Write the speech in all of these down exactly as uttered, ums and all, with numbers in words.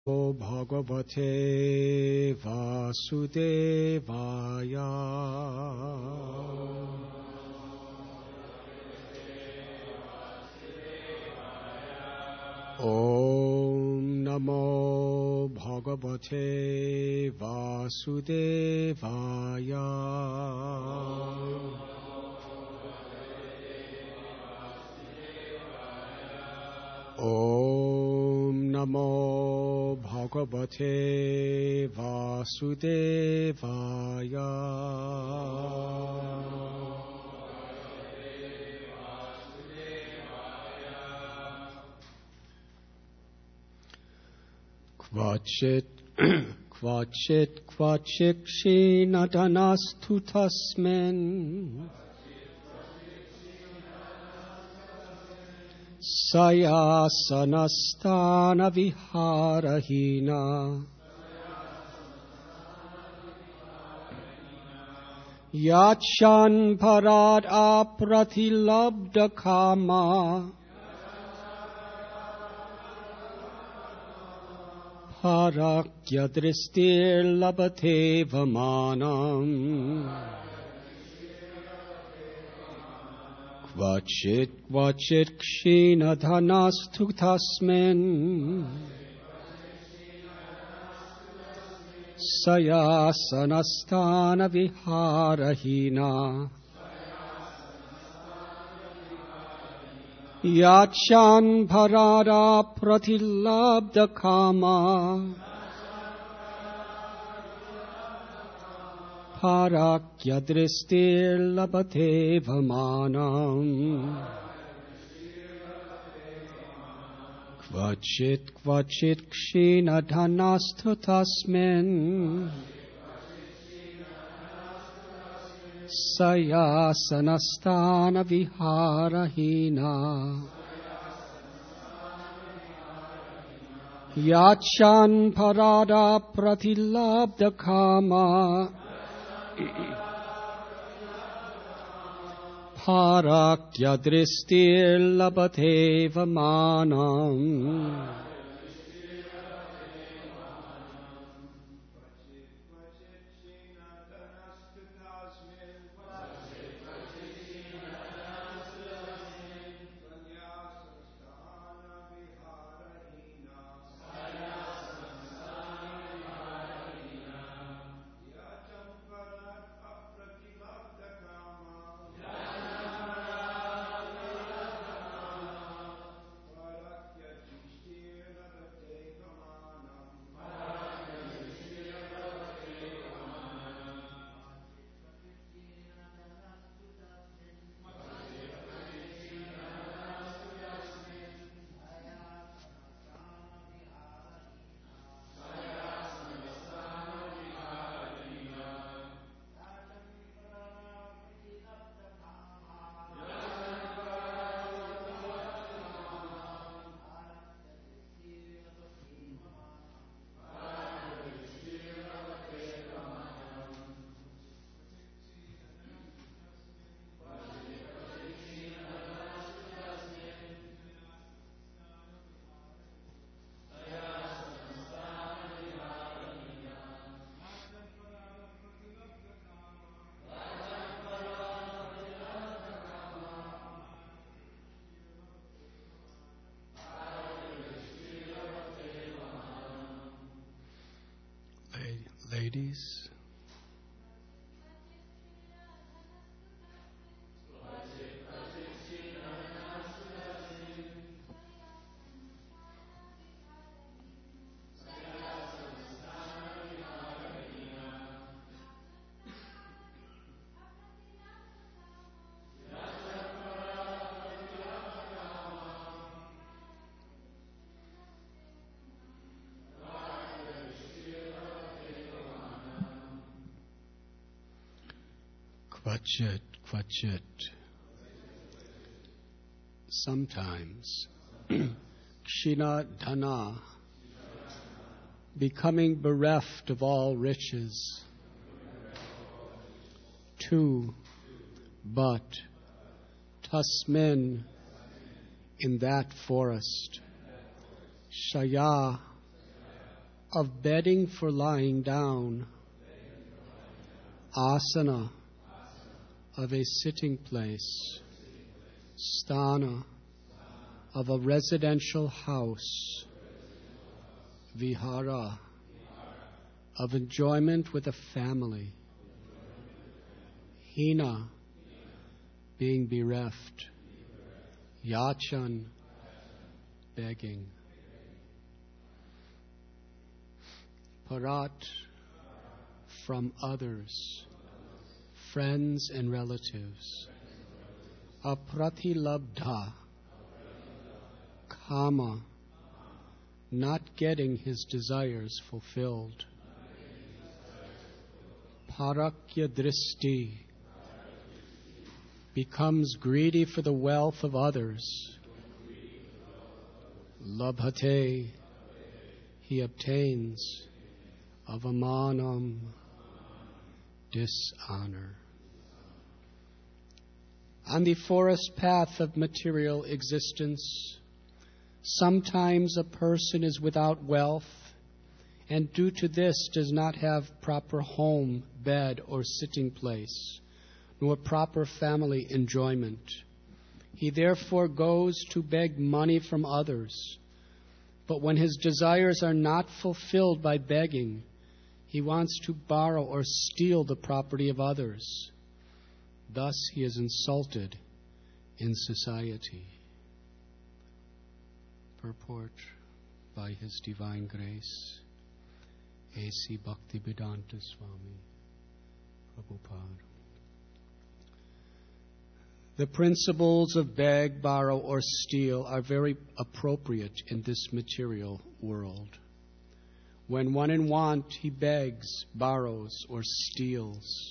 Bhagavate Vasudevaya. Om Namo Bhagavate Vasudevaya. Om Namo Bhagavate Vasudevaya. Kvachit kvachit kvachik shinadanastu tasmin Sayasanastana viharahina Yachan parad apratilabdha kama Parakya dristir labate vamanam Kvachit kvachit kshinadhanastu tasmin Sayasanastana viharahina Yachan parada pratilabdha kama Parakya dristir labate vamanam Kvachit kvachit kshinadhanastu tasmin Sayasanastana viharahina Yachan parada pratilabdha kama Parakya dristir labate vamanam Ladies, Kvachit, kvachit. Sometimes, kshinadhana, becoming bereft of all riches. Two, but, tasmin, in that forest. Shaya, of bedding for lying down, asana, of a sitting place, sthana, of a residential house, vihara, of enjoyment with a family, hina, being bereft, yachan, begging, parat, from others, friends and relatives, apratilabdha, kama, not getting his desires fulfilled, parakya dristi, becomes greedy for the wealth of others, labhate, he obtains, avamanam, dishonor. On the forest path of material existence, sometimes a person is without wealth, and due to this does not have proper home, bed, or sitting place, nor proper family enjoyment. He therefore goes to beg money from others. But when his desires are not fulfilled by begging, he wants to borrow or steal the property of others. Thus he is insulted in society. Purport by His Divine Grace, A C Bhaktivedanta Swami Prabhupada. The principles of beg, borrow, or steal are very appropriate in this material world. When one in want, he begs, borrows, or steals.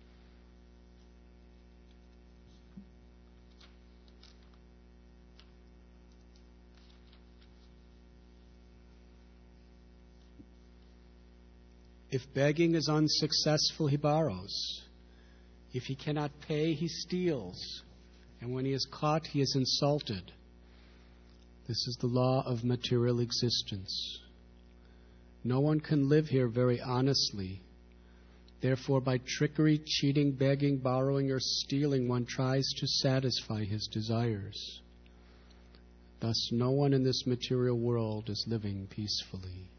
If begging is unsuccessful, he borrows. If he cannot pay, he steals. And when he is caught, he is insulted. This is the law of material existence. No one can live here very honestly. Therefore, by trickery, cheating, begging, borrowing, or stealing, one tries to satisfy his desires. Thus, no one in this material world is living peacefully.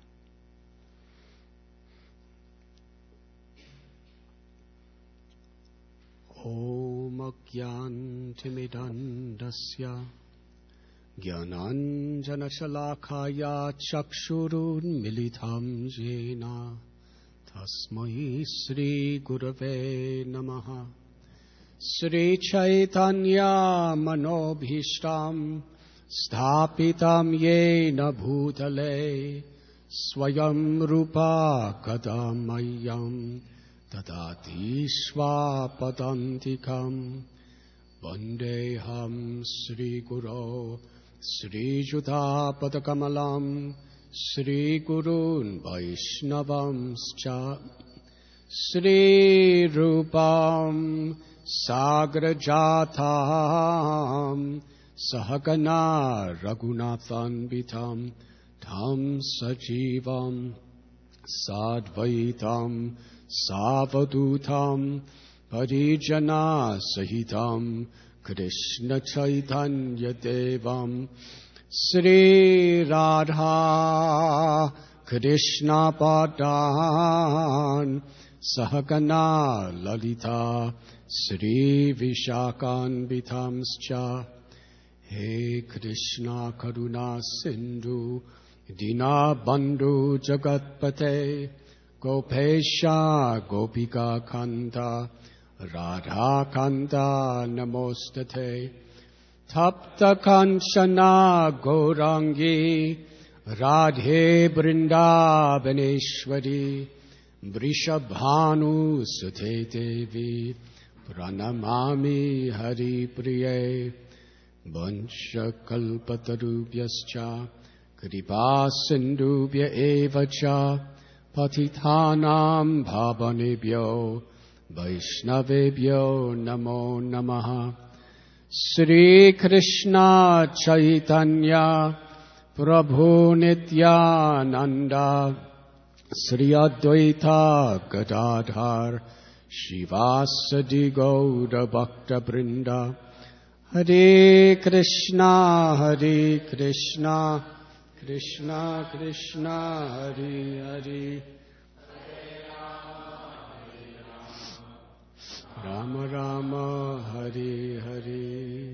Om Ajnantimidandasya Jnananjana Shalakaya Chakshurun Militam Jena Tasmai Sri Gurave Namaha Sri Chaitanya Manobhishtam Sthapitam Yena Bhutale Swayam Rupa Kadamayam Tadati Swapadantikam Vandeham Sri Guru Sri Judha Padakamalam Sri Gurun Vaishnavam Scha Sri Rupam Sagrajatam Sahagana Raghunathan Vitam Tam Sajivam Sadvaitam Savadutam Parijana Sahitam Krishna Chaitanya Devam Sri Radha Krishna Padan Sahagana Lalita Sri Vishakan Vitamscha He Krishna Karuna Sindhu Dina Bandhu Jagatpate Gopesha Gopika Kanta Radha Kanta Namostate Tapta Kanchana Gaurangi Radhe Vrindavaneshwari Vrishabhanu Sute Devi Pranamami Hari Priye Vansha Kalpatarubhyascha Kripa Sindhubhya Evacha Patitanam Bhavanebhyo Vaishnavebhyo Namo Namaha Sri Krishna Chaitanya Prabhu Nityananda Sri Advaita Gadadhar Shivasadi Gauda Bhakta Brinda Hare Krishna Hare Krishna Krishna Krishna Hare Hare Rama Rama Hare Hare.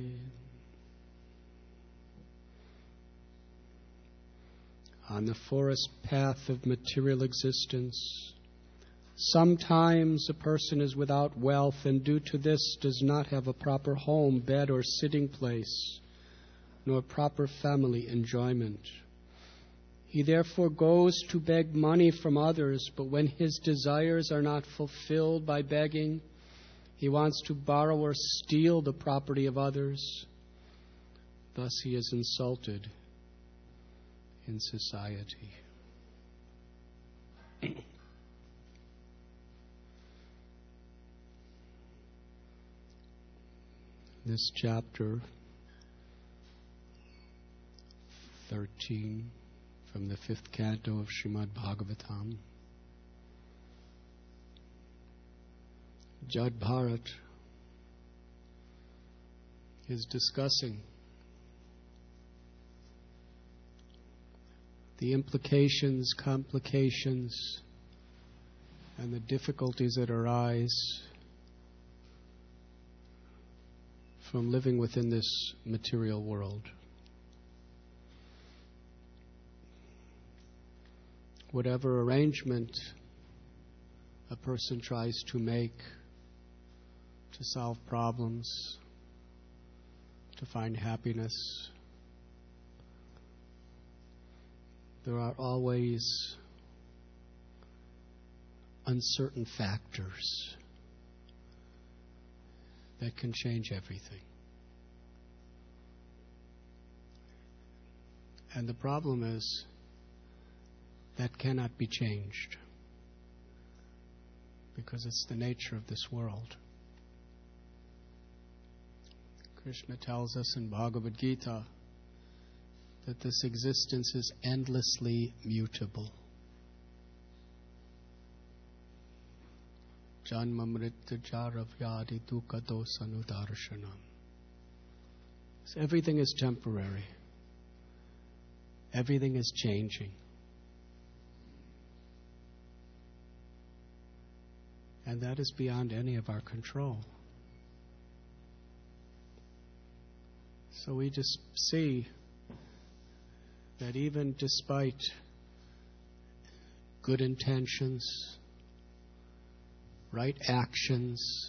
On the forest path of material existence, sometimes a person is without wealth and due to this does not have a proper home, bed, or sitting place, nor proper family enjoyment. He therefore goes to beg money from others, but when his desires are not fulfilled by begging, he wants to borrow or steal the property of others. Thus he is insulted in society. This chapter thirteen from the fifth canto of Srimad Bhagavatam. Jad Bharat is discussing the implications, complications, and the difficulties that arise from living within this material world. Whatever arrangement a person tries to make to solve problems, to find happiness, there are always uncertain factors that can change everything. And the problem is that cannot be changed because it's the nature of this world. Krishna tells us in Bhagavad Gita that this existence is endlessly mutable. Janma mritya jara vyadi dukkha dosanudarshanam. So everything is temporary. Everything is changing. And that is beyond any of our control. So we just see that even despite good intentions, right actions,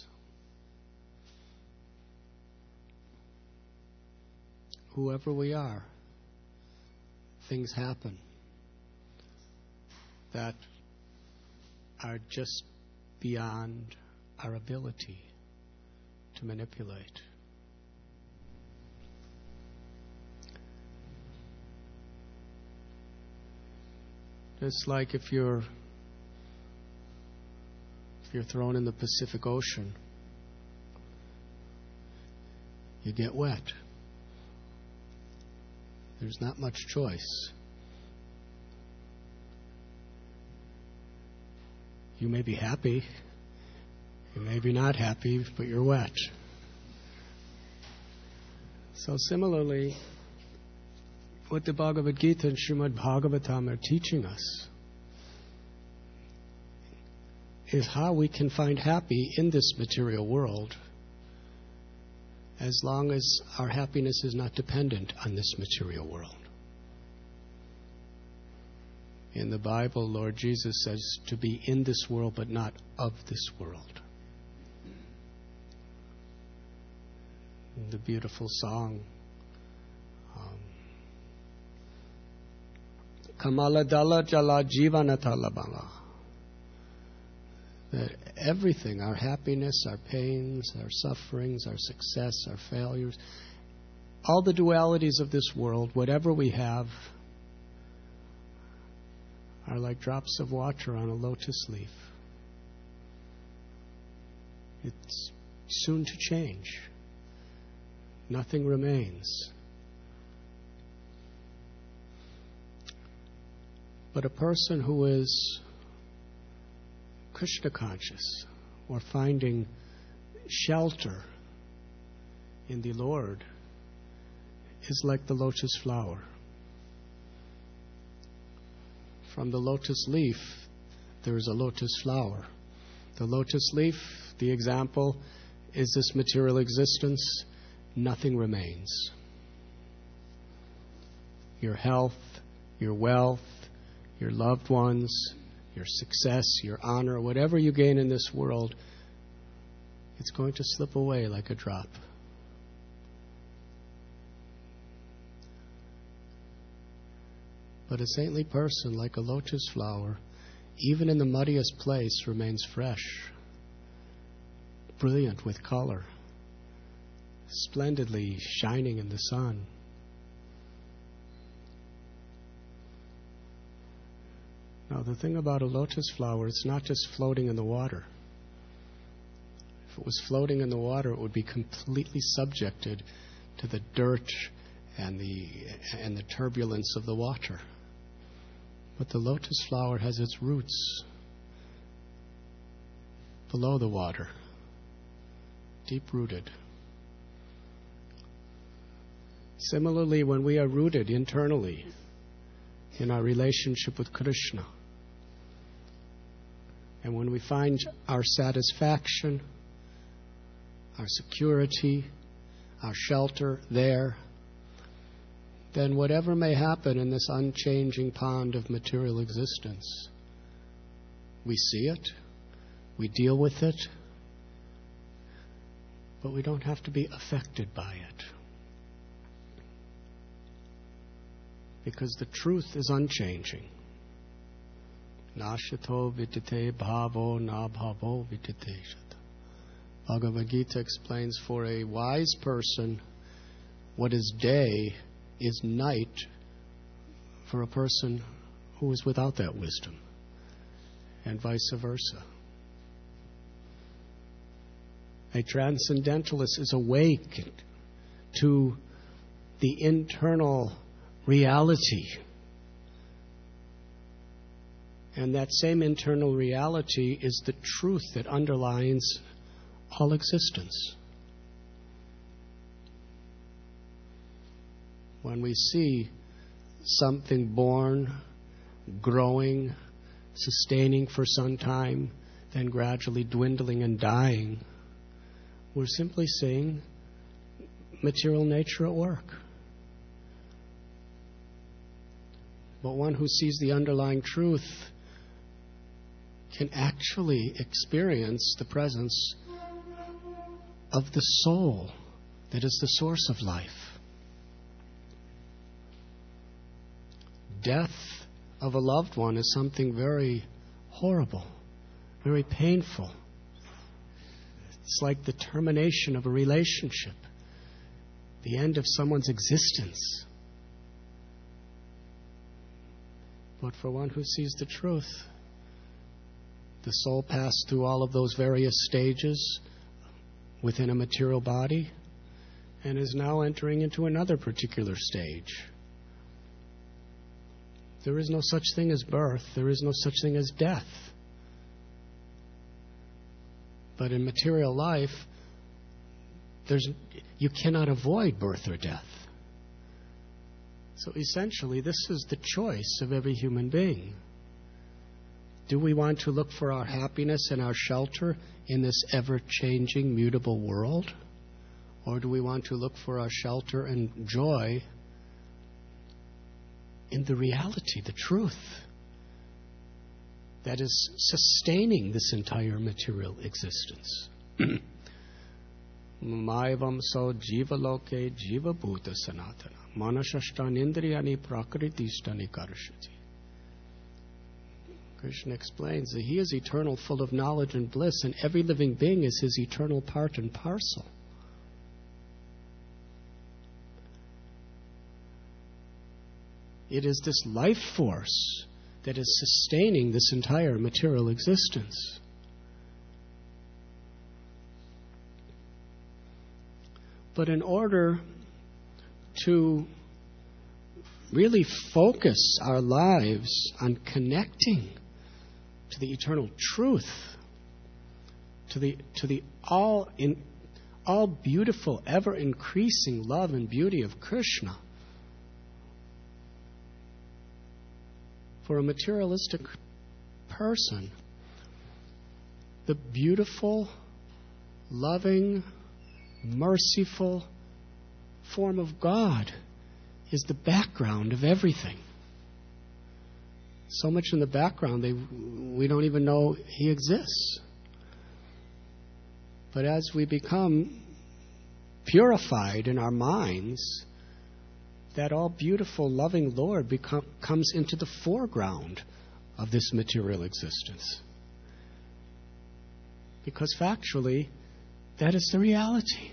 whoever we are, things happen that are just beyond our ability to manipulate. It's like if you're if you're thrown in the Pacific Ocean, you get wet. There's not much choice. You may be happy, you may be not happy, but you're wet. So similarly, what the Bhagavad Gita and Srimad Bhagavatam are teaching us is how we can find happy in this material world as long as our happiness is not dependent on this material world. In the Bible, Lord Jesus says to be in this world but not of this world. In the beautiful song, um, Kamala Dala Jala Jivanata Labala. That everything, our happiness, our pains, our sufferings, our success, our failures, all the dualities of this world, whatever we have, are like drops of water on a lotus leaf. It's soon to change. Nothing remains. But a person who is Krishna conscious or finding shelter in the Lord is like the lotus flower. From the lotus leaf, there is a lotus flower. The lotus leaf, the example, is this material existence. Nothing remains. Your health, your wealth, your loved ones, your success, your honor, whatever you gain in this world, it's going to slip away like a drop. But a saintly person, like a lotus flower, even in the muddiest place, remains fresh, brilliant with color, splendidly shining in the sun. Now, the thing about a lotus flower, it's not just floating in the water. If it was floating in the water, it would be completely subjected to the dirt and the and the turbulence of the water. But the lotus flower has its roots below the water, deep-rooted. Similarly, when we are rooted internally in our relationship with Krishna, and when we find our satisfaction, our security, our shelter there, then whatever may happen in this unchanging pond of material existence, we see it, we deal with it, but we don't have to be affected by it. Because the truth is unchanging. Nashato vitite bhavo na bhavo vitite shata. Bhagavad Gita explains, for a wise person, what is day is night for a person who is without that wisdom, and vice versa. A transcendentalist is awake to the internal reality, and that same internal reality is the truth that underlines all existence. When we see something born, growing, sustaining for some time, then gradually dwindling and dying, we're simply seeing material nature at work. But one who sees the underlying truth can actually experience the presence of the soul that is the source of life. Death of a loved one is something very horrible, very painful. It's like the termination of a relationship, the end of someone's existence. But for one who sees the truth, the soul passed through all of those various stages within a material body and is now entering into another particular stage. There is no such thing as birth. There is no such thing as death. But in material life, there's, you cannot avoid birth or death. So essentially, this is the choice of every human being. Do we want to look for our happiness and our shelter in this ever-changing, mutable world? Or do we want to look for our shelter and joy in the reality, the truth, that is sustaining this entire material existence? Maivam so jiva loke jiva bhuta sanatana manashashtan indriyani prakritishtani karshati. Krishna explains that he is eternal, full of knowledge and bliss, and every living being is his eternal part and parcel. It is this life force that is sustaining this entire material existence. But in order to really focus our lives on connecting to the eternal truth, to the to the all in all beautiful, ever increasing love and beauty of Krishna. For a materialistic person, the beautiful, loving, merciful form of God is the background of everything. So much in the background, they, we don't even know He exists. But as we become purified in our minds, that all beautiful, loving Lord become, comes into the foreground of this material existence. Because factually, that is the reality.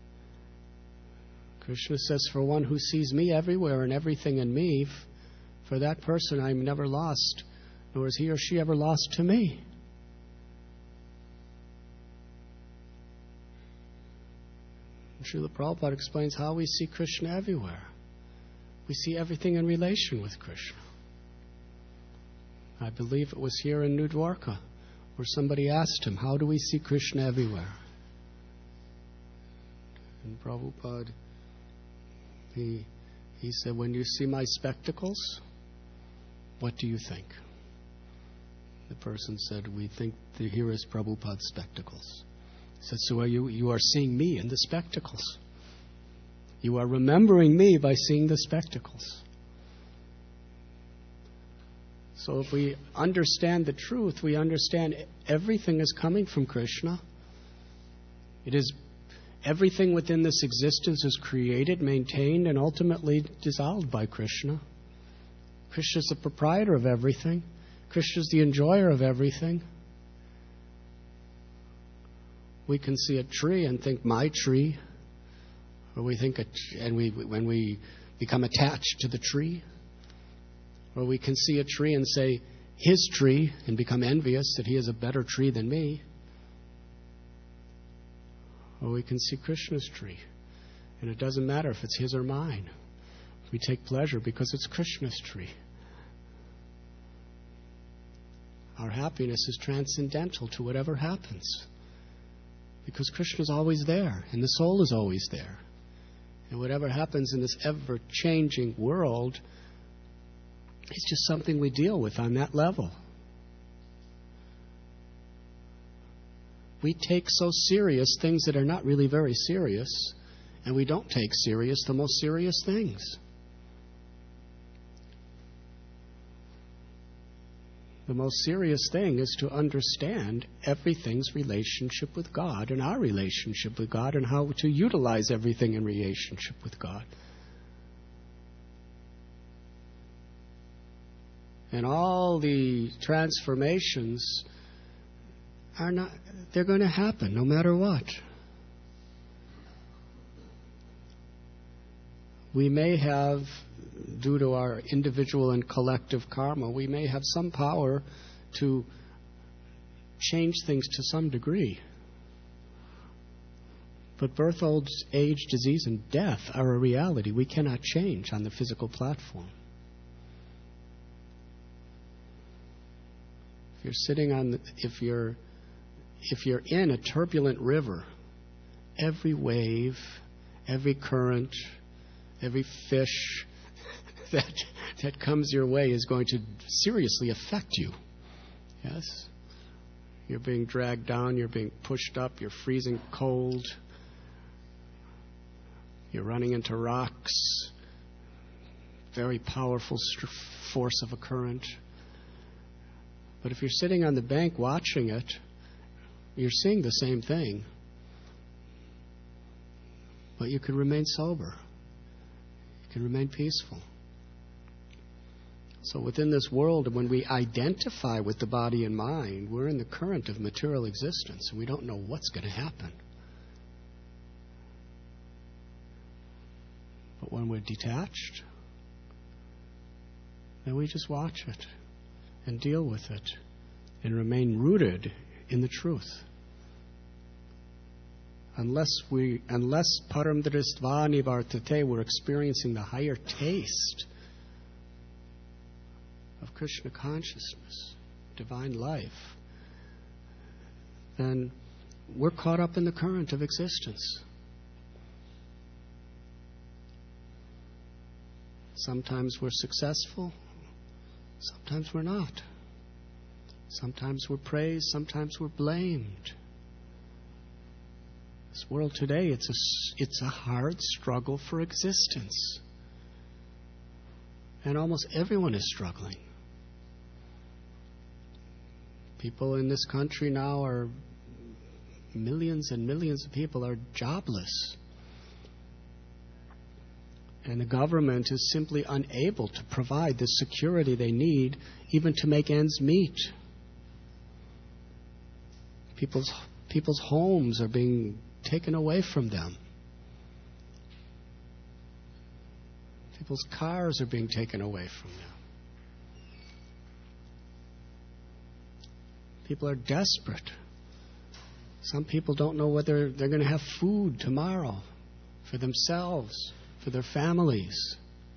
Krishna says, for one who sees me everywhere and everything in me, for that person I am never lost, nor is he or she ever lost to me. Srila Prabhupada explains how we see Krishna everywhere. We see everything in relation with Krishna. I believe it was here in New Dwarka where somebody asked him, how do we see Krishna everywhere? And Prabhupada, he, he said, when you see my spectacles, what do you think? The person said, we think that here is Prabhupada's spectacles. He said, so are you, you are seeing me in the spectacles. You are remembering me by seeing the spectacles. So if we understand the truth, we understand everything is coming from Krishna. It is everything within this existence is created, maintained, and ultimately dissolved by Krishna. Krishna is the proprietor of everything. Krishna is the enjoyer of everything. We can see a tree and think, my tree. Or we think, a, and we when we become attached to the tree. Or we can see a tree and say, his tree, and become envious that he is a better tree than me. Or we can see Krishna's tree. And it doesn't matter if it's his or mine. We take pleasure because it's Krishna's tree. Our happiness is transcendental to whatever happens. Because Krishna is always there, and the soul is always there. And whatever happens in this ever-changing world, it's just something we deal with on that level. We take so serious things that are not really very serious, and we don't take serious the most serious things. The most serious thing is to understand everything's relationship with God and our relationship with God and how to utilize everything in relationship with God. And all the transformations are not, they're going to happen no matter what. We may have, due to our individual and collective karma, we may have some power to change things to some degree. But birth, old age, disease, and death are a reality we cannot change on the physical platform. If you're sitting on, the, if you're, if you're in a turbulent river, every wave, every current, every fish that that comes your way is going to seriously affect you. Yes? You're being dragged down, you're being pushed up, you're freezing cold, you're running into rocks, very powerful st- force of a current. But if you're sitting on the bank watching it, you're seeing the same thing. But you can remain sober. You can remain peaceful. So within this world, when we identify with the body and mind, we're in the current of material existence, and we don't know what's going to happen. But when we're detached, then we just watch it and deal with it and remain rooted in the truth. Unless we, unless paramdristvani vartate, we're experiencing the higher taste of Krishna consciousness, divine life, then we're caught up in the current of existence. Sometimes we're successful, sometimes we're not. Sometimes we're praised, sometimes we're blamed. This world today, it's a, it's a hard struggle for existence. And almost everyone is struggling. People in this country now are, millions and millions of people are jobless. And the government is simply unable to provide the security they need even to make ends meet. People's, people's homes are being taken away from them. People's cars are being taken away from them. People are desperate. Some people don't know whether they're going to have food tomorrow for themselves, for their families.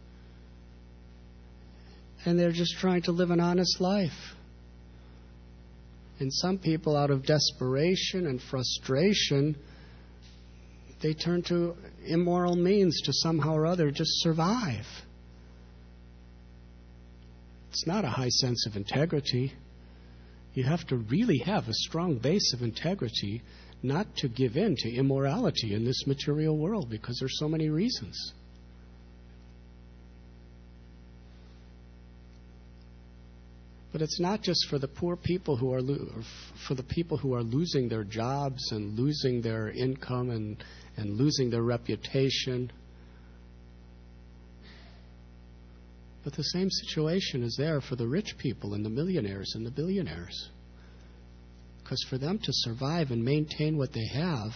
And they're just trying to live an honest life. And some people, out of desperation and frustration, they turn to immoral means to somehow or other just survive. It's not a high sense of integrity. You have to really have a strong base of integrity not to give in to immorality in this material world, because there's so many reasons. But it's not just for the poor people who are lo- or f- for the people who are losing their jobs and losing their income and, and losing their reputation. But the same situation is there for the rich people and the millionaires and the billionaires. Because for them to survive and maintain what they have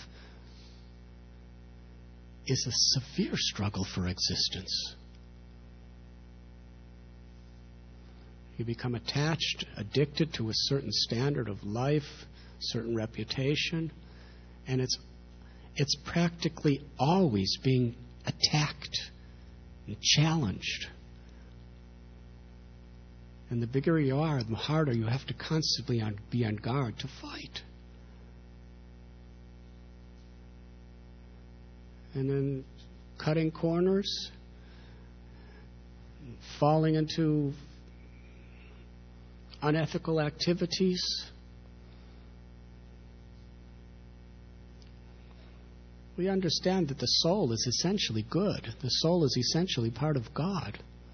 is a severe struggle for existence. You become attached, addicted to a certain standard of life, certain reputation, and it's it's practically always being attacked and challenged. And the bigger you are, the harder you have to constantly on, be on guard to fight. And then cutting corners, falling into unethical activities. We understand that the soul is essentially good. The soul is essentially part of God.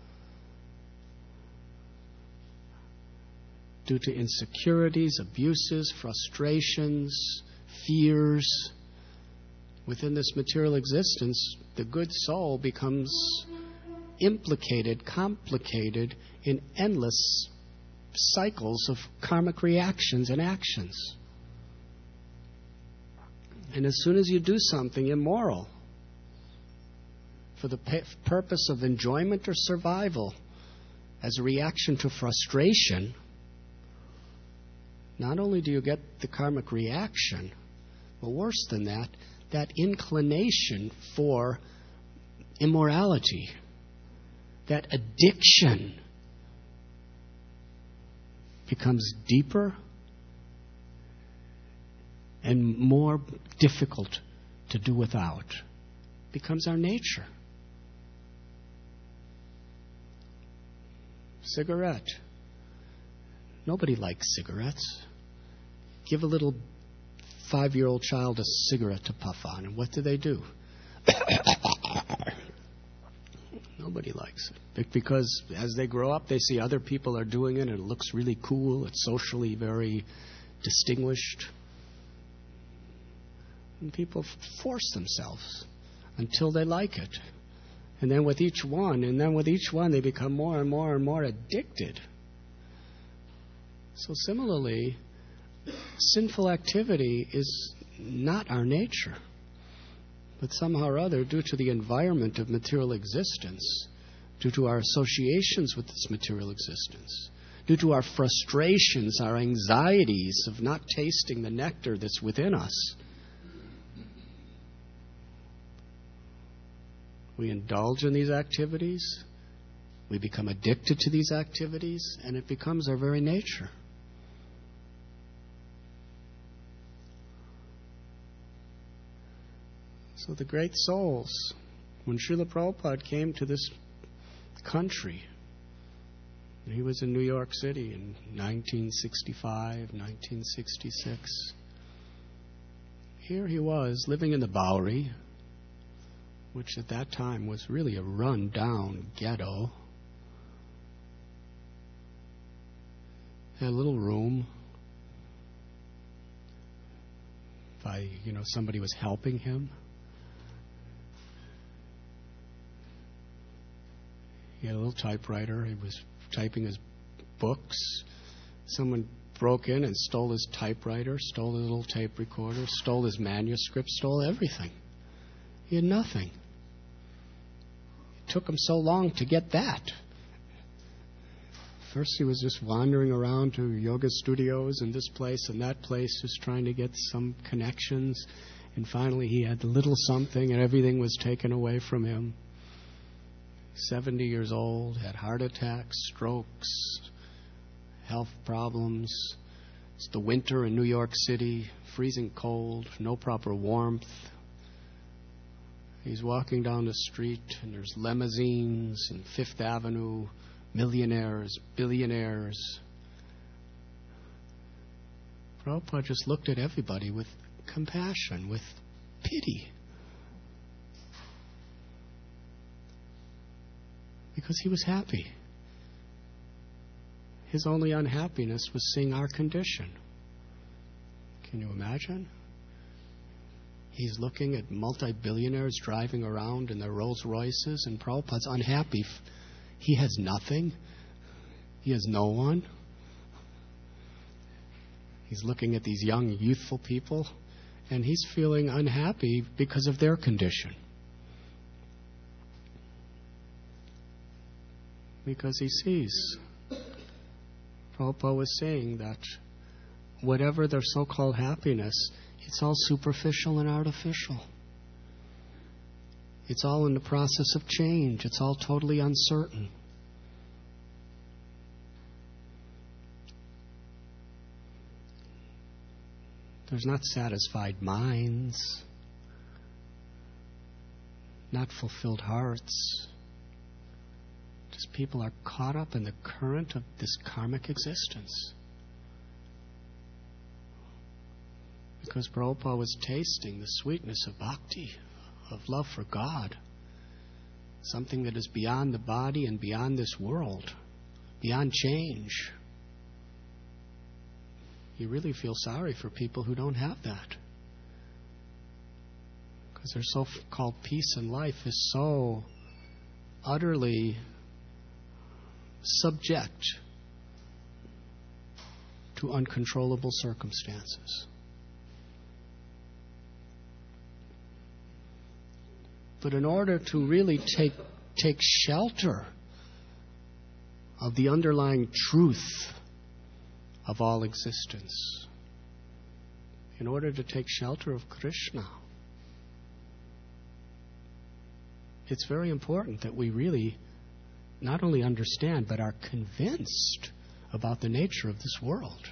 Due to insecurities, abuses, frustrations, fears, within this material existence, the good soul becomes implicated, complicated in endless cycles of karmic reactions and actions. And as soon as you do something immoral for the p- purpose of enjoyment or survival, as a reaction to frustration, not only do you get the karmic reaction, but worse than that, that inclination for immorality, that addiction becomes deeper and more difficult to do without. Becomes our nature. Cigarette. Nobody likes cigarettes. Give a little five-year-old child a cigarette to puff on, and what do they do? Nobody likes it. Because as they grow up, they see other people are doing it, and it looks really cool. It's socially very distinguished. And people force themselves until they like it. And then with each one, and then with each one, they become more and more and more addicted. So similarly, sinful activity is not our nature. But somehow or other, due to the environment of material existence, due to our associations with this material existence, due to our frustrations, our anxieties of not tasting the nectar that's within us, we indulge in these activities, we become addicted to these activities, and it becomes our very nature. So the great souls, when Srila Prabhupada came to this country, he was in New York City in nineteen sixty-five, nineteen sixty-six. Here he was, living in the Bowery, which at that time was really a run-down ghetto. Had a little room. If I, you know, somebody was helping him. He had a little typewriter. He was typing his books. Someone broke in and stole his typewriter, stole his little tape recorder, stole his manuscript, stole everything. He had nothing. It took him so long to get that. First he was just wandering around to yoga studios and this place and that place, just trying to get some connections. And finally he had a little something and everything was taken away from him. seventy years old, had heart attacks, strokes, health problems. It's the winter in New York City, freezing cold, no proper warmth. He's walking down the street and there's limousines and Fifth Avenue, millionaires, billionaires. Prabhupada just looked at everybody with compassion, with pity. Because he was happy. His only unhappiness was seeing our condition. Can you imagine? He's looking at multi-billionaires driving around in their Rolls Royces, and Prabhupada's unhappy. He has nothing. He has no one. He's looking at these young, youthful people, and he's feeling unhappy because of their condition. Because he sees. Prabhupada was saying that whatever their so-called happiness, it's all superficial and artificial. It's all in the process of change. It's all totally uncertain. There's not satisfied minds, not fulfilled hearts. Just people are caught up in the current of this karmic existence. Because Prabhupada was tasting the sweetness of bhakti, of love for God. Something that is beyond the body and beyond this world, beyond change. You really feel sorry for people who don't have that. Because their so-called peace in life is so utterly subject to uncontrollable circumstances. But in order to really take take shelter of the underlying truth of all existence, in order to take shelter of Krishna, it's very important that we really not only understand, but are convinced about the nature of this world.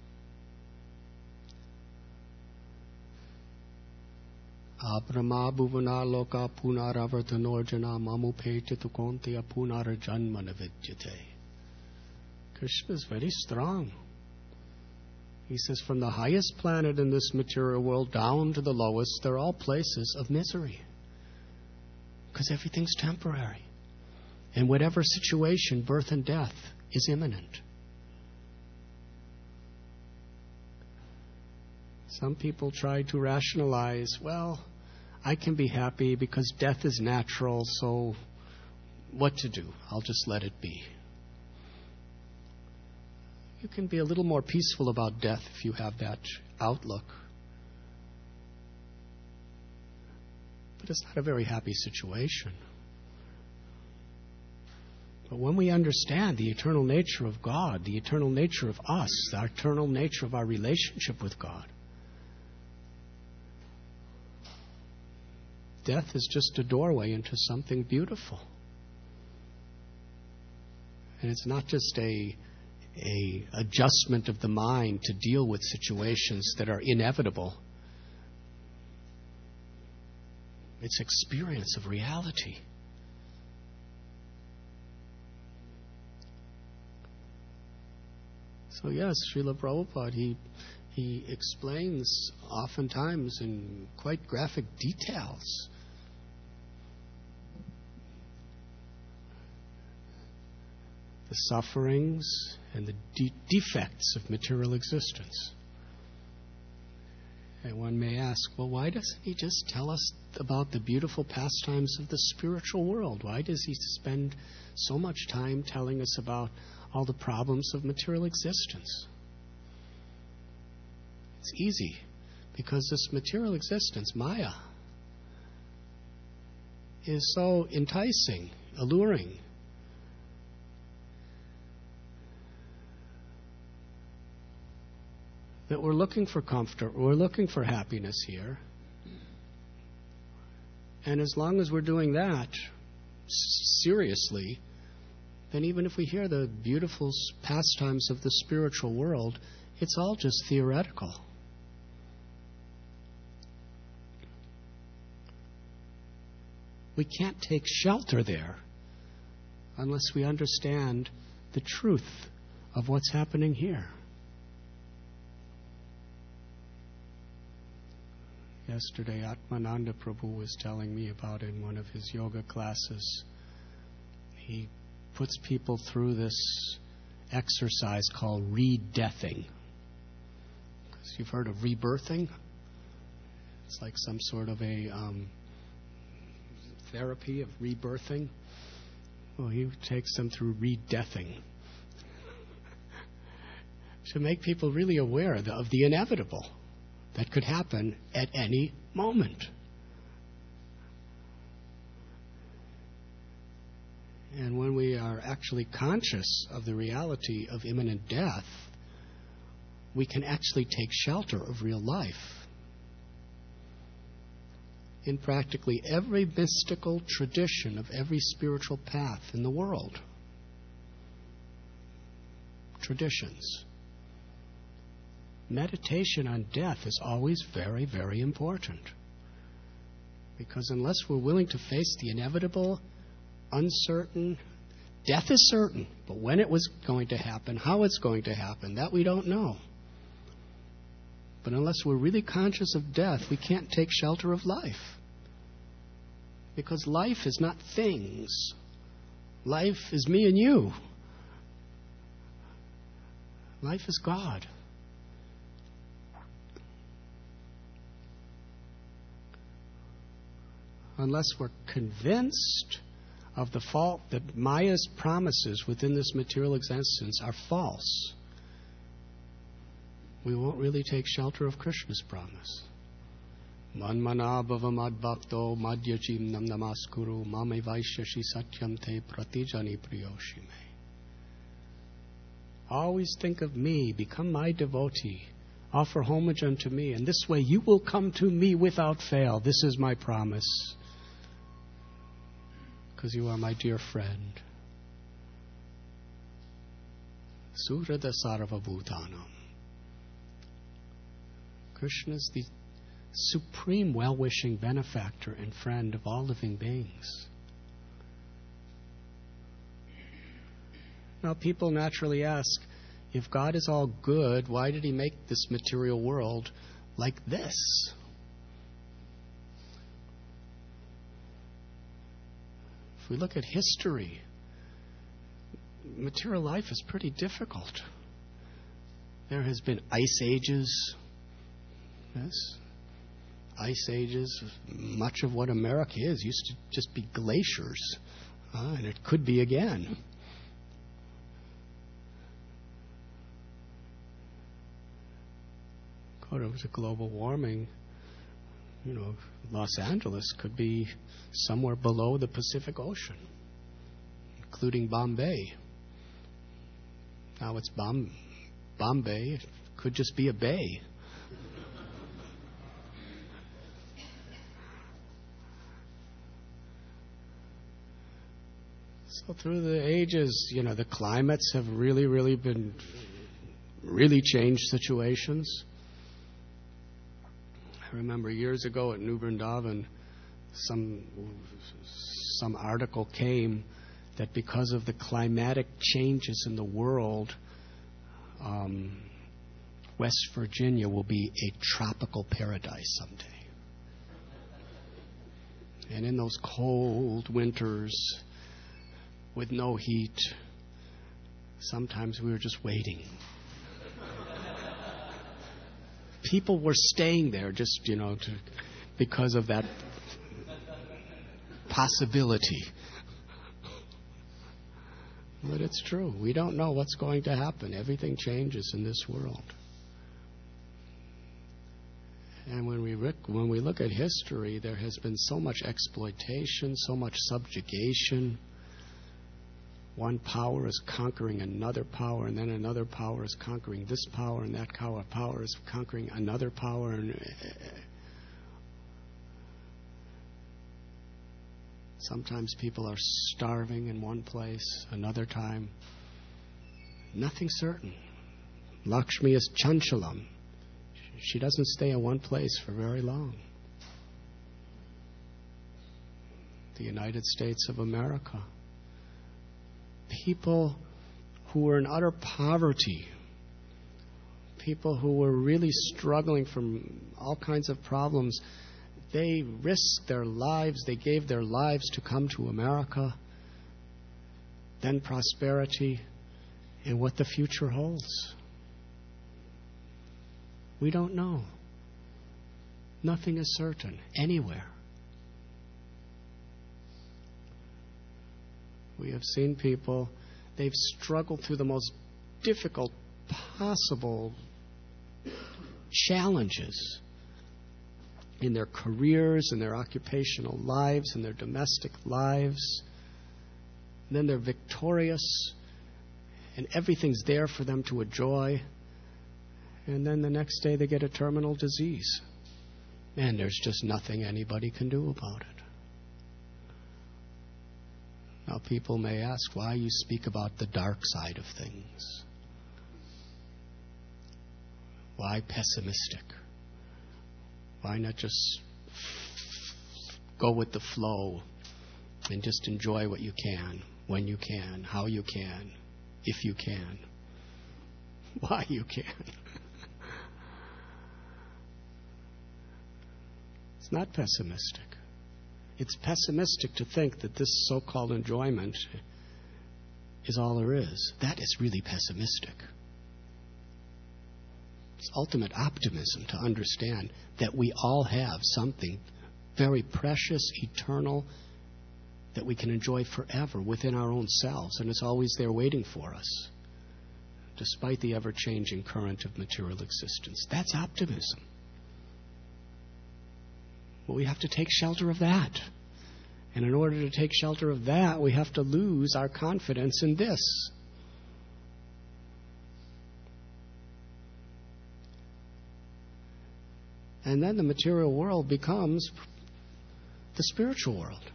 Abrahma bhuvana loka punaravartanorjana mamupetitu kontiya punarajanma navidyate. Krishna is very strong. He says, from the highest planet in this material world down to the lowest, they're all places of misery. Because everything's temporary. In whatever situation, birth and death is imminent. Some people try to rationalize, well, I can be happy because death is natural, so what to do? I'll just let it be. You can be a little more peaceful about death if you have that outlook. But it's not a very happy situation. But when we understand the eternal nature of God, the eternal nature of us, the eternal nature of our relationship with God, death is just a doorway into something beautiful. And it's not just a, a adjustment of the mind to deal with situations that are inevitable. its experience of reality. So yes, Srila Prabhupada, he, he explains oftentimes in quite graphic details the sufferings and the de- defects of material existence. And one may ask, well, why doesn't he just tell us about the beautiful pastimes of the spiritual world? Why does he spend so much time telling us about all the problems of material existence? It's easy, because this material existence, Maya, is so enticing, alluring. That we're looking for comfort, we're looking for happiness here. And as long as we're doing that seriously, then even if we hear the beautiful pastimes of the spiritual world, it's all just theoretical. We can't take shelter there unless we understand the truth of what's happening here. Yesterday, Atmananda Prabhu was telling me about in one of his yoga classes. He puts people through this exercise called re-deathing. Because you've heard of rebirthing? It's like some sort of a um, therapy of rebirthing. Well, he takes them through re-deathing to make people really aware of the, of the inevitable that could happen at any moment. And when we are actually conscious of the reality of imminent death, we can actually take shelter of real life. In practically every mystical tradition of every spiritual path in the world, traditions, meditation on death is always very, very important. Because unless we're willing to face the inevitable, uncertain, death is certain, but when it was going to happen, how it's going to happen, that we don't know. But unless we're really conscious of death, we can't take shelter of life. Because life is not things. Life is me and you. Life is God. Unless we're convinced of the fault that Maya's promises within this material existence are false, we won't really take shelter of Krishna's promise. Manmana bhava madbhakto madhyachim nam namaskuru mame vaishyashi satyam te pratijani priyoshime. Always think of me, become my devotee, offer homage unto me, and this way you will come to me without fail. This is my promise. Because you are my dear friend. Surada Sarva Bhutanam. Krishna is the supreme well-wishing benefactor and friend of all living beings. Now, people naturally ask, if God is all good, why did He make this material world like this? If we look at history, material life is pretty difficult. There has been ice ages. Yes. Ice ages. Much of what America is used to just be glaciers. Uh, and it could be again. God, it was a global warming. You know, Los Angeles could be somewhere below the Pacific Ocean, including Bombay. Now it's Bom- Bombay. It could just be a bay. So through the ages, you know, the climates have really, really been, really changed situations. I remember years ago at New Vrindavan, some some article came that because of the climatic changes in the world, um, West Virginia will be a tropical paradise someday. And in those cold winters with no heat, sometimes we were just waiting. People were staying there just, you know, to, because of that possibility. But it's true. We don't know what's going to happen. Everything changes in this world. And when we look, when we look at history, there has been so much exploitation, so much subjugation. One power is conquering another power, and then another power is conquering this power, and that power is conquering another power. And sometimes people are starving in one place, another time, nothing certain. Lakshmi is chanchalam. She doesn't stay in one place for very long. The United States of America. People who were in utter poverty, people who were really struggling from all kinds of problems, they risked their lives, they gave their lives to come to America, then prosperity, and what the future holds. We don't know. Nothing is certain anywhere. We have seen people, they've struggled through the most difficult possible challenges in their careers, in their occupational lives, in their domestic lives. And then they're victorious, and everything's there for them to enjoy. And then the next day they get a terminal disease. And there's just nothing anybody can do about it. Now people may ask why you speak about the dark side of things. Why pessimistic? Why not just go with the flow and just enjoy what you can, when you can, how you can, if you can, why you can? It's not pessimistic. It's pessimistic to think that this so-called enjoyment is all there is. That is really pessimistic. It's ultimate optimism to understand that we all have something very precious, eternal, that we can enjoy forever within our own selves, and it's always there waiting for us, despite the ever-changing current of material existence. That's optimism. But we have to take shelter of that. And in order to take shelter of that, we have to lose our confidence in this. And then the material world becomes the spiritual world.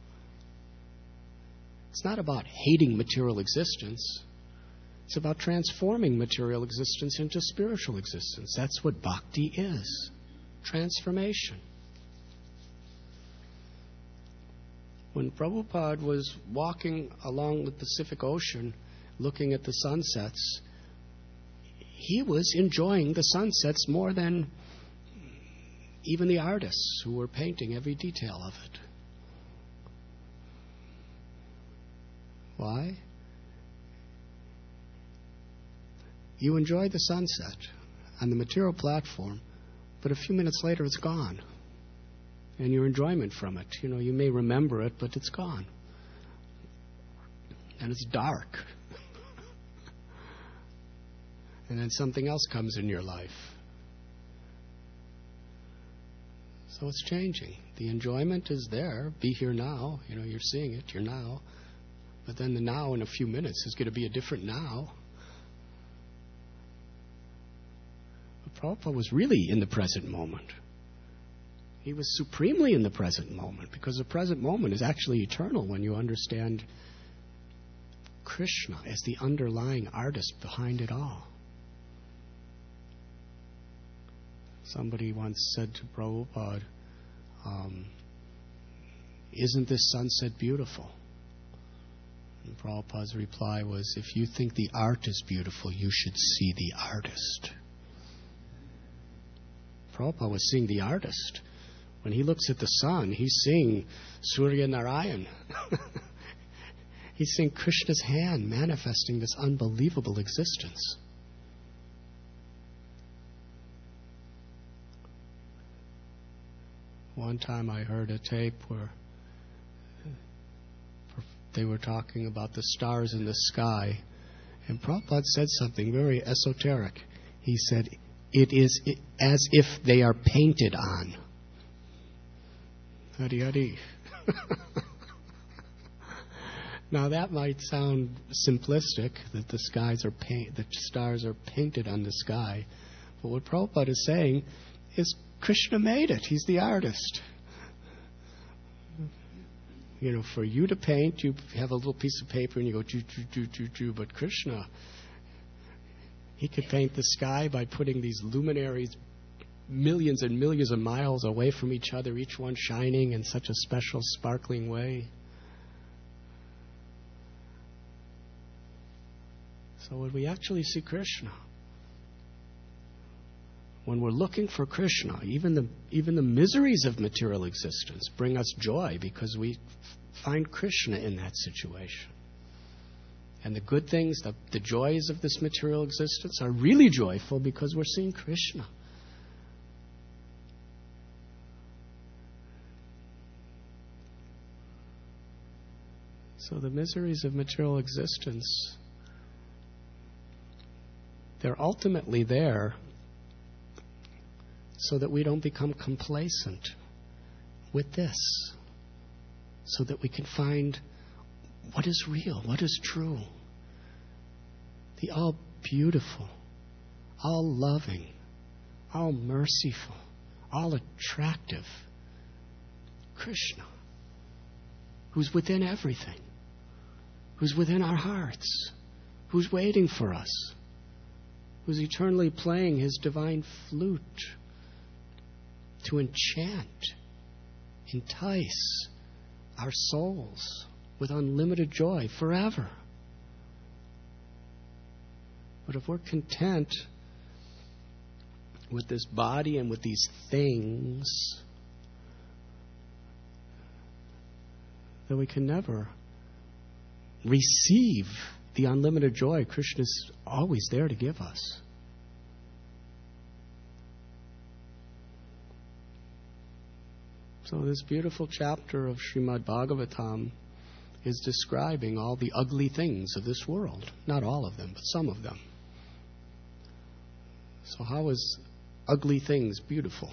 It's not about hating material existence. It's about transforming material existence into spiritual existence. That's what bhakti is. Transformation. When Prabhupada was walking along the Pacific Ocean, looking at the sunsets, he was enjoying the sunsets more than even the artists who were painting every detail of it. Why? You enjoy the sunset on the material platform, but a few minutes later it's gone. And your enjoyment from it, you know, you may remember it, but it's gone. And it's dark. And then something else comes in your life. So it's changing. The enjoyment is there. Be here now. You know, you're seeing it. You're now. But then the now in a few minutes is going to be a different now. But Prabhupada was really in the present moment. He was supremely in the present moment, because the present moment is actually eternal when you understand Krishna as the underlying artist behind it all. Somebody once said to Prabhupada, um, isn't this sunset beautiful? And Prabhupada's reply was, if you think the art is beautiful, you should see the artist. Prabhupada was seeing the artist. When he looks at the sun, he's seeing Surya Narayan. He's seeing Krishna's hand manifesting this unbelievable existence. One time I heard a tape where they were talking about the stars in the sky, and Prabhupada said something very esoteric. He said, it is as if they are painted on. Hari Hari. Now that might sound simplistic, that the skies are paint, the stars are painted on the sky. But what Prabhupada is saying is Krishna made it. He's the artist. You know, for you to paint, you have a little piece of paper and you go, choo, choo, choo, choo, choo. But Krishna, he could paint the sky by putting these luminaries millions and millions of miles away from each other, each one shining in such a special, sparkling way. So when we actually see Krishna, when we're looking for Krishna, even the even the miseries of material existence bring us joy because we f- find Krishna in that situation. And the good things, the, the joys of this material existence are really joyful because we're seeing Krishna. So the miseries of material existence, they're ultimately there so that we don't become complacent with this, so that we can find what is real, what is true, the all beautiful, all loving, all merciful, all attractive Krishna, who's within everything, who's within our hearts, who's waiting for us, who's eternally playing his divine flute to enchant, entice our souls with unlimited joy forever. But if we're content with this body and with these things, then we can never receive the unlimited joy Krishna's always there to give us. So this beautiful chapter of Srimad Bhagavatam is describing all the ugly things of this world. Not all of them, but some of them. So how is ugly things beautiful?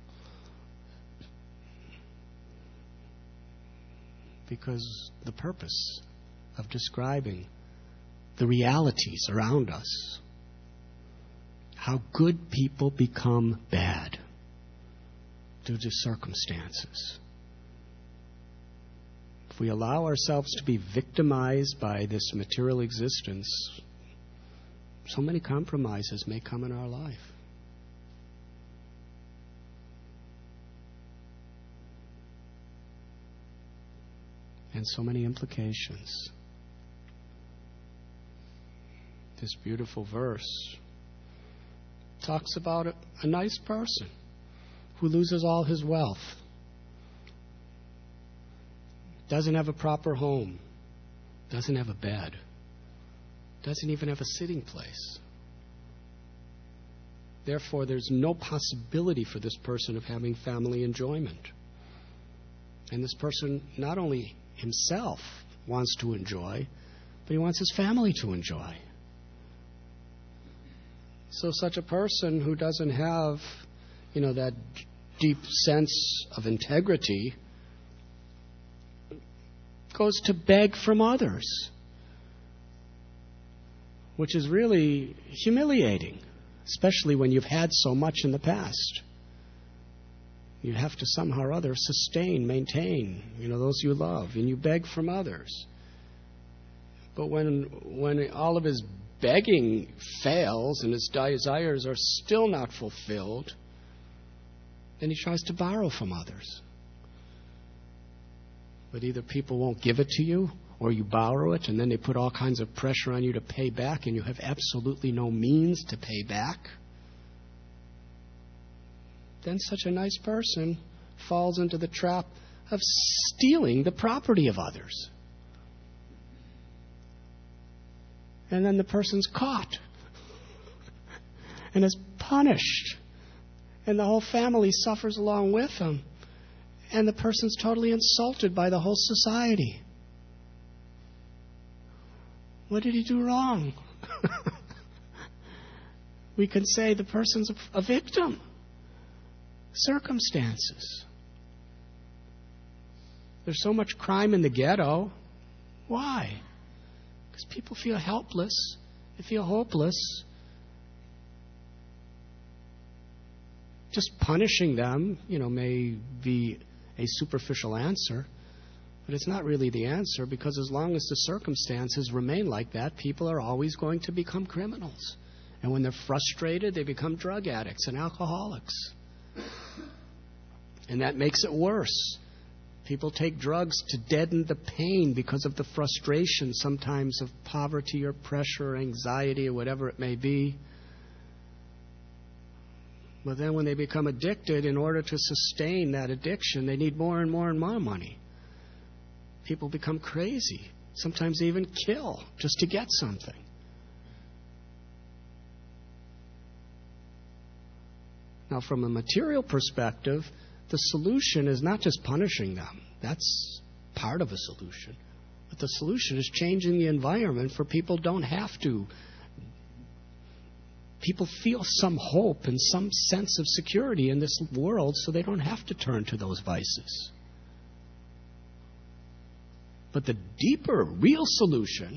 Because the purpose of describing the realities around us, how good people become bad due to circumstances. If we allow ourselves to be victimized by this material existence, so many compromises may come in our life. And so many implications. This beautiful verse talks about a, a nice person who loses all his wealth, doesn't have a proper home, doesn't have a bed, doesn't even have a sitting place. Therefore, there's no possibility for this person of having family enjoyment. And this person not only himself wants to enjoy, but he wants his family to enjoy. So such a person who doesn't have, you know, that deep sense of integrity goes to beg from others, which is really humiliating, especially when you've had so much in the past. You have to somehow or other sustain, maintain, you know, those you love, and you beg from others. But when when all of his begging fails and his desires are still not fulfilled, then he tries to borrow from others. But either people won't give it to you, or you borrow it, and then they put all kinds of pressure on you to pay back, and you have absolutely no means to pay back. Then such a nice person falls into the trap of stealing the property of others. And then the person's caught and is punished. And the whole family suffers along with him. And the person's totally insulted by the whole society. What did he do wrong? We can say the person's a victim. Circumstances. There's so much crime in the ghetto. Why? Because people feel helpless. They feel hopeless. Just punishing them, you know, may be a superficial answer, but it's not really the answer, because as long as the circumstances remain like that, people are always going to become criminals. And when they're frustrated, they become drug addicts and alcoholics. And that makes it worse. People take drugs to deaden the pain because of the frustration sometimes of poverty or pressure or anxiety or whatever it may be. But then when they become addicted, in order to sustain that addiction, they need more and more and more money. People become crazy. Sometimes they even kill just to get something. Now, from a material perspective, the solution is not just punishing them. That's part of a solution. But the solution is changing the environment for people don't have to. People feel some hope and some sense of security in this world, so they don't have to turn to those vices. But the deeper, real solution,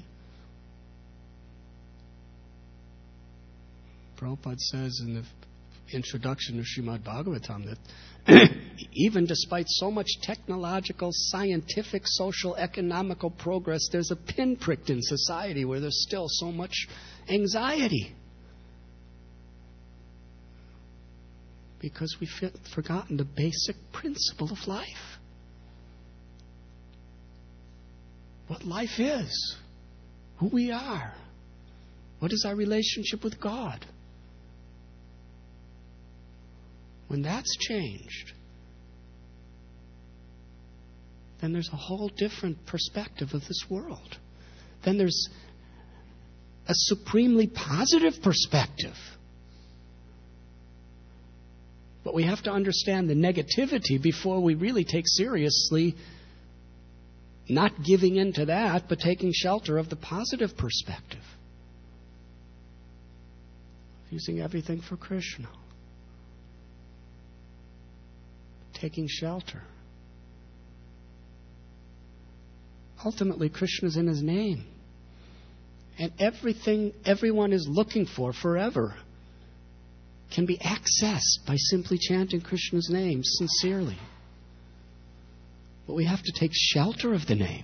Prabhupada says in the introduction to Srimad Bhagavatam, that even despite so much technological, scientific, social, economical progress, there's a pinprick in society where there's still so much anxiety. Because we've forgotten the basic principle of life. What life is. Who we are. What is our relationship with God? When that's changed, then there's a whole different perspective of this world. Then there's a supremely positive perspective. But we have to understand the negativity before we really take seriously not giving in to that, but taking shelter of the positive perspective. Using everything for Krishna. Taking shelter. Ultimately, Krishna's in his name. And everything everyone is looking for forever can be accessed by simply chanting Krishna's name sincerely. But we have to take shelter of the name.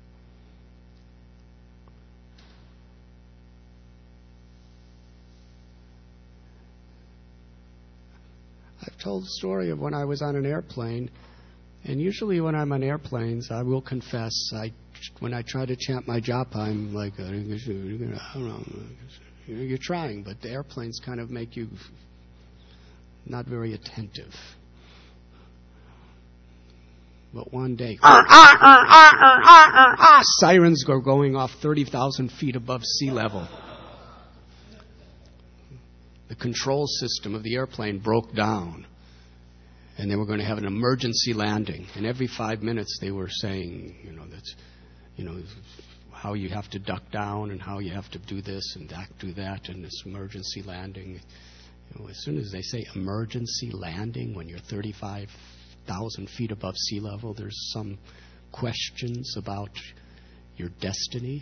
I've told the story of when I was on an airplane, and usually when I'm on airplanes, I will confess, I when I try to chant my japa, I'm like, I don't know, you're trying, but the airplanes kind of make you not very attentive. But one day, ah, ah, ah, ah, ah, ah, ah, sirens are going off thirty thousand feet above sea level. The control system of the airplane broke down, and they were going to have an emergency landing. And every five minutes, they were saying, you know, that's, you know, how you have to duck down and how you have to do this and that, do that, and this emergency landing. You know, as soon as they say emergency landing, when you're thirty-five thousand feet above sea level, there's some questions about your destiny.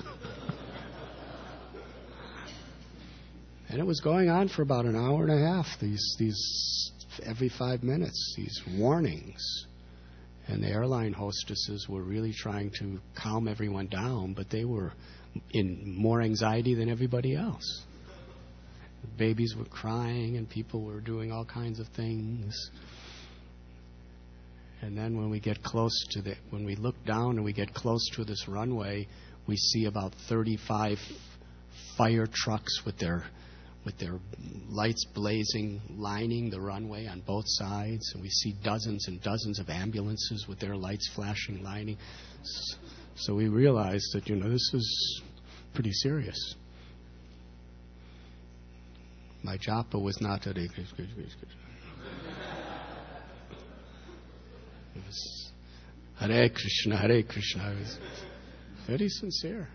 And it was going on for about an hour and a half, these, these every five minutes, these warnings. And the airline hostesses were really trying to calm everyone down, but they were in more anxiety than everybody else. The babies were crying and people were doing all kinds of things. And then when we get close to the, when we look down and we get close to this runway, we see about thirty-five fire trucks with their with their lights blazing, lining the runway on both sides, and we see dozens and dozens of ambulances with their lights flashing, lining. So we realized that, you know, this is pretty serious. My japa was not a... It was Hare Krishna, Hare Krishna. I was very sincere.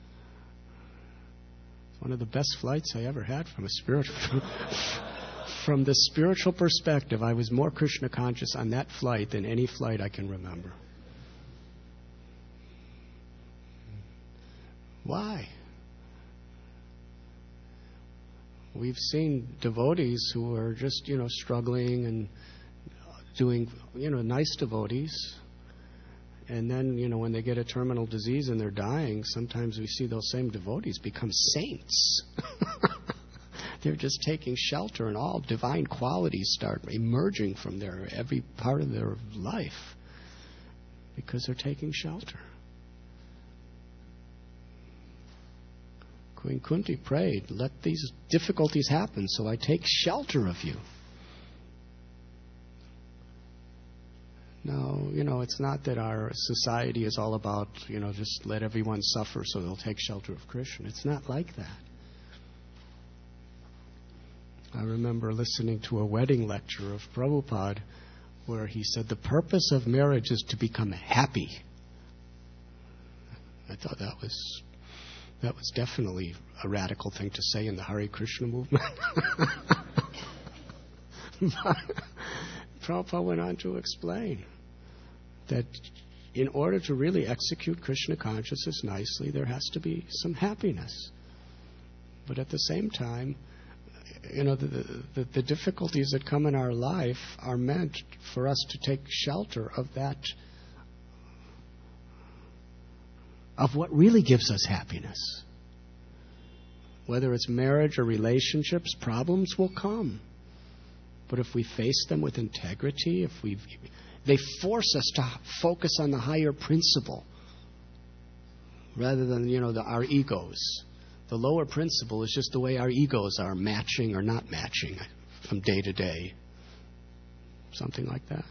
It's one of the best flights I ever had from a spirit. From the spiritual perspective, I was more Krishna conscious on that flight than any flight I can remember. Why? We've seen devotees who are just, you know, struggling and doing, you know, nice devotees. And then, you know, when they get a terminal disease and they're dying, sometimes we see those same devotees become saints. They're just taking shelter, and all divine qualities start emerging from their every part of their life because they're taking shelter. Queen Kunti prayed, let these difficulties happen so I take shelter of you. No, you know, it's not that our society is all about, you know, just let everyone suffer so they'll take shelter of Krishna. It's not like that. I remember listening to a wedding lecture of Prabhupada where he said the purpose of marriage is to become happy. I thought that was that was definitely a radical thing to say in the Hare Krishna movement. Prabhupada went on to explain that in order to really execute Krishna consciousness nicely, there has to be some happiness. But at the same time, you know, the, the, the difficulties that come in our life are meant for us to take shelter of that, of what really gives us happiness. Whether it's marriage or relationships, problems will come. But if we face them with integrity, if we, they force us to focus on the higher principle rather than, you know, the, our egos. The lower principle is just the way our egos are matching or not matching from day to day. Something like that.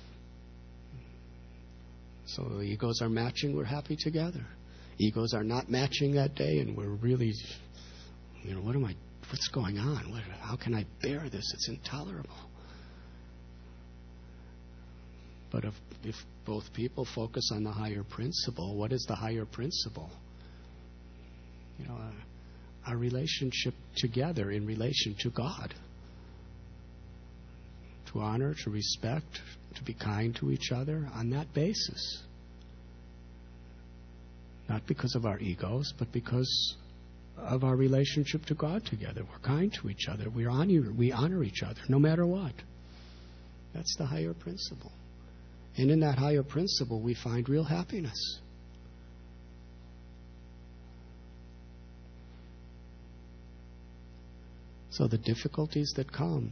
So the egos are matching, we're happy together. Egos are not matching that day, and we're really, you know, what am I, what's going on? What, how can I bear this? It's intolerable. But if, if both people focus on the higher principle, what is the higher principle? You know, uh, our relationship together in relation to God. To honor, to respect, to be kind to each other on that basis. Not because of our egos, but because of our relationship to God together. We're kind to each other. We honor, we honor each other no matter what. That's the higher principle. And in that higher principle, we find real happiness. So the difficulties that come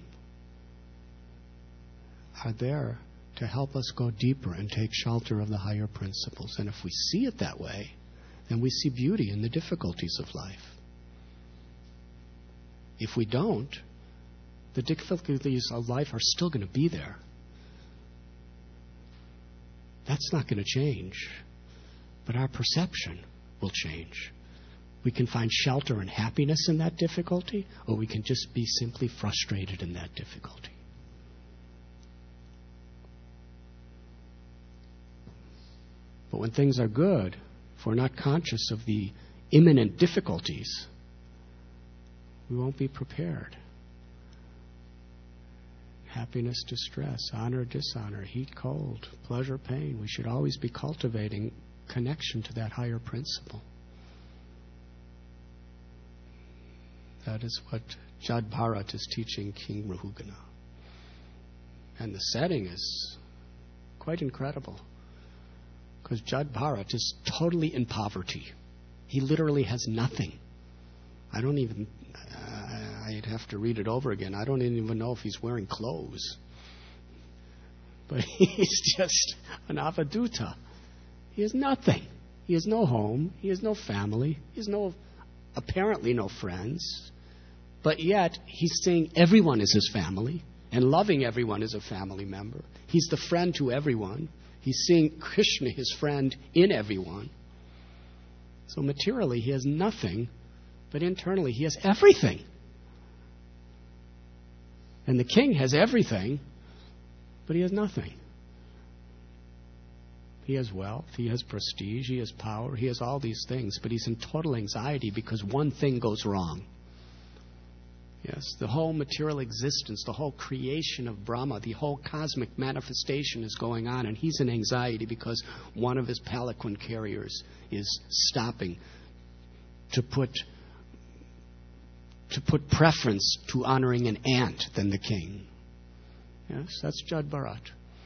are there to help us go deeper and take shelter of the higher principles. And if we see it that way, then we see beauty in the difficulties of life. If we don't, the difficulties of life are still going to be there. That's not going to change. But our perception will change. We can find shelter and happiness in that difficulty, or we can just be simply frustrated in that difficulty. But when things are good, if we're not conscious of the imminent difficulties, we won't be prepared. Happiness, distress, honor, dishonor, heat, cold, pleasure, pain. We should always be cultivating connection to that higher principle. That is what Jad Bharat is teaching King Rahugana. And the setting is quite incredible. Because Jad Bharat is totally in poverty. He literally has nothing. I don't even, uh, I'd have to read it over again. I don't even know if he's wearing clothes. But he's just an avaduta. He has nothing. He has no home. He has no family. He has no, apparently no friends. But yet, he's saying everyone is his family and loving everyone as a family member. He's the friend to everyone. He's seeing Krishna, his friend, in everyone. So materially, he has nothing, but internally, he has everything. And the king has everything, but he has nothing. He has wealth, he has prestige, he has power, he has all these things, but he's in total anxiety because one thing goes wrong. Yes, the whole material existence, the whole creation of Brahma, the whole cosmic manifestation is going on, and he's in anxiety because one of his palanquin carriers is stopping to put to put preference to honoring an ant than the king. Yes, that's Jad Bharat.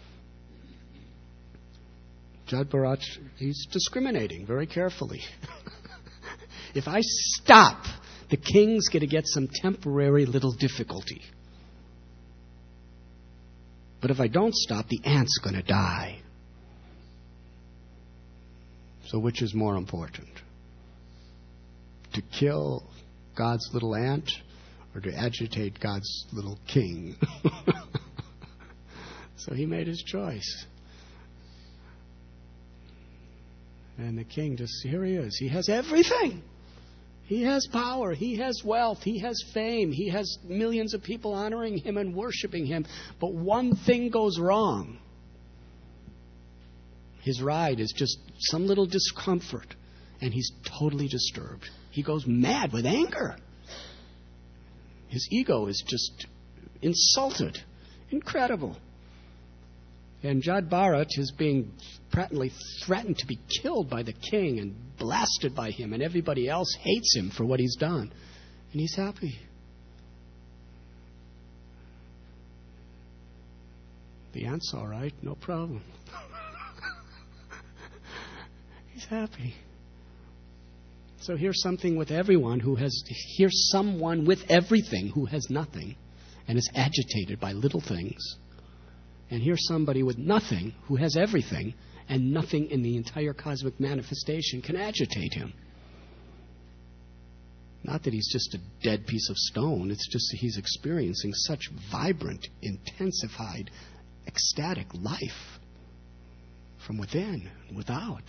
Jad Bharat, he's discriminating very carefully. If I stop, the king's going to get some temporary little difficulty. But if I don't stop, the ant's going to die. So which is more important? To kill God's little ant or to agitate God's little king? So he made his choice. And the king just, here he is. He has everything. He has power. He has wealth. He has fame. He has millions of people honoring him and worshiping him. But one thing goes wrong. His ride is just some little discomfort, and he's totally disturbed. He goes mad with anger. His ego is just insulted. Incredible. And Jad Bharat is being practically threatened to be killed by the king and blasted by him, and everybody else hates him for what he's done. And he's happy. The ant's all right, no problem. He's happy. So here's something with everyone who has, here's someone with everything who has nothing and is agitated by little things. And here's somebody with nothing who has everything, and nothing in the entire cosmic manifestation can agitate him. Not that he's just a dead piece of stone. It's just that he's experiencing such vibrant, intensified, ecstatic life from within and without.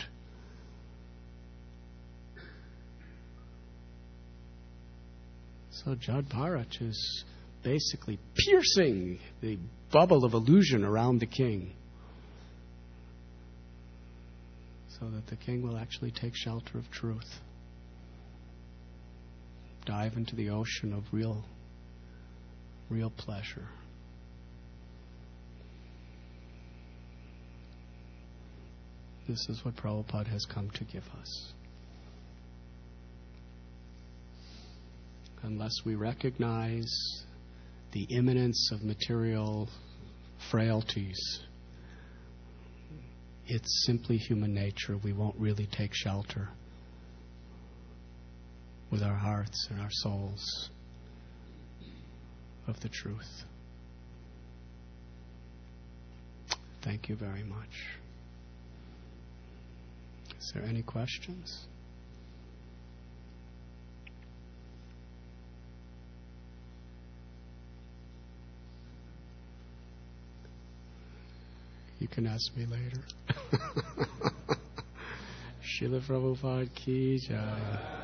So Jad Bharat is basically piercing the bubble of illusion around the king, so that the king will actually take shelter of truth, dive into the ocean of real, real pleasure. This is what Prabhupada has come to give us. Unless we recognize the imminence of material frailties, it's simply human nature. We won't really take shelter with our hearts and our souls of the truth. Thank you very much. Is there any questions? You can ask me later. Srila Prabhupada ki jai.